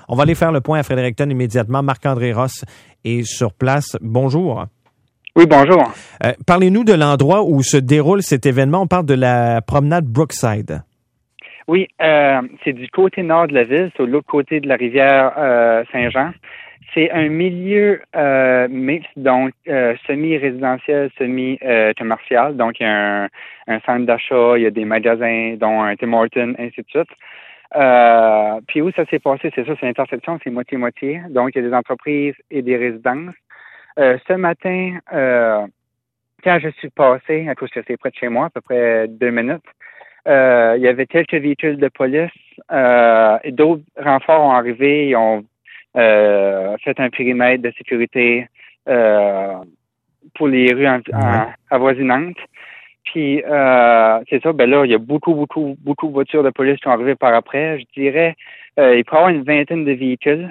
On va aller faire le point à Fredericton immédiatement. Marc-André Ross est sur place. Bonjour. Oui, bonjour. Parlez-nous de l'endroit où se déroule cet événement. On parle de la promenade Brookside. Oui, c'est du côté nord de la ville, c'est de l'autre côté de la rivière Saint-Jean. C'est un milieu mixte, donc semi-résidentiel, semi-commercial. Donc, il y a un centre d'achat, il y a des magasins, dont un Tim Hortons, ainsi de suite. Puis où ça s'est passé, c'est ça, c'est l'intersection, c'est moitié-moitié. Donc, il y a des entreprises et des résidences. Ce matin, quand je suis passé, à cause que c'est près de chez moi, à peu près 2 minutes, il y avait quelques véhicules de police et d'autres renforts ont arrivé, ils ont fait un périmètre de sécurité pour les rues avoisinantes. Puis c'est ça, ben là, il y a beaucoup de voitures de police qui sont arrivées par après. Je dirais il peut y avoir une vingtaine de véhicules.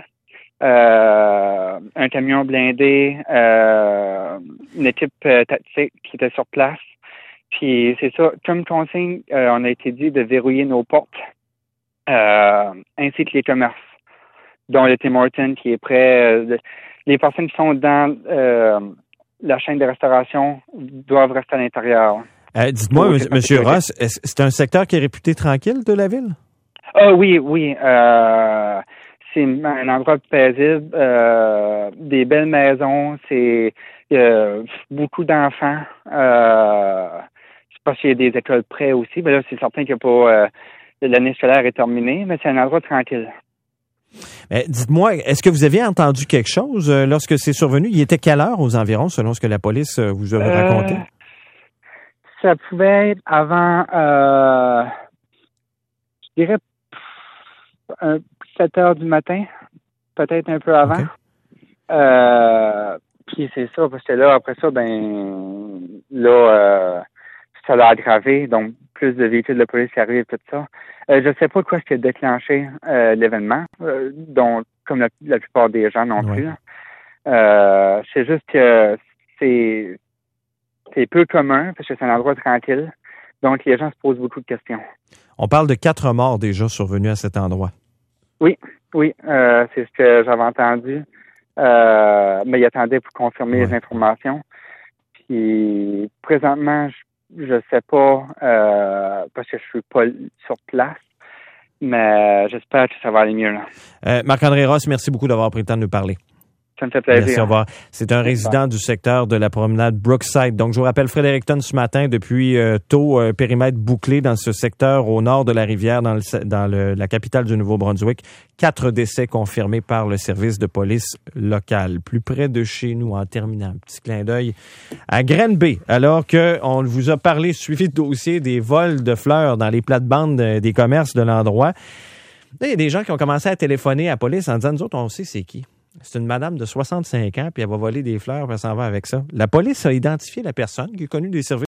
Un camion blindé, une équipe tactique qui était sur place. Puis c'est ça, comme consigne, on a été dit de verrouiller nos portes, ainsi que les commerces, dont le Tim Hortons qui est prêt. Les personnes qui sont dans la chaîne de restauration doivent rester à l'intérieur. Dites-moi, Monsieur Ross, c'est un secteur qui est réputé tranquille de la ville? Ah oui. C'est un endroit paisible, des belles maisons, c'est beaucoup d'enfants. Je sais pas s'il y a des écoles près aussi, mais là, c'est certain que l'année scolaire est terminée, mais c'est un endroit tranquille. Mais dites-moi, est-ce que vous aviez entendu quelque chose lorsque c'est survenu? Il était quelle heure aux environs, selon ce que la police vous a raconté? Ça pouvait être avant, je dirais, 7 heures du matin, peut-être un peu avant. Okay. Puis c'est ça, parce que là, après ça, ça l'a aggravé, donc plus de véhicules de police qui arrivent, tout ça. Je sais pas quoi ce qui a déclenché l'événement, dont comme la plupart des gens non plus. C'est juste que c'est peu commun, parce que c'est un endroit tranquille, donc les gens se posent beaucoup de questions. On parle de 4 morts déjà survenus à cet endroit. Oui, c'est ce que j'avais entendu. Mais il attendait pour confirmer les informations. Puis présentement, je sais pas parce que je suis pas sur place, mais j'espère que ça va aller mieux là. Marc-André Ross, merci beaucoup d'avoir pris le temps de nous parler. Ça me fait plaisir. Merci, au revoir. C'est un résident du secteur de la promenade Brookside. Donc, je vous rappelle, Fredericton ce matin, depuis tôt, périmètre bouclé dans ce secteur au nord de la rivière, dans la capitale du Nouveau-Brunswick. 4 décès confirmés par le service de police local. Plus près de chez nous, en terminant, petit clin d'œil à Granby, alors qu'on vous a parlé, suivi de dossier des vols de fleurs dans les plates-bandes des commerces de l'endroit. Là, il y a des gens qui ont commencé à téléphoner à la police en disant, nous autres, on sait c'est qui. C'est une madame de 65 ans, puis elle va voler des fleurs, puis elle s'en va avec ça. La police a identifié la personne qui est connue des services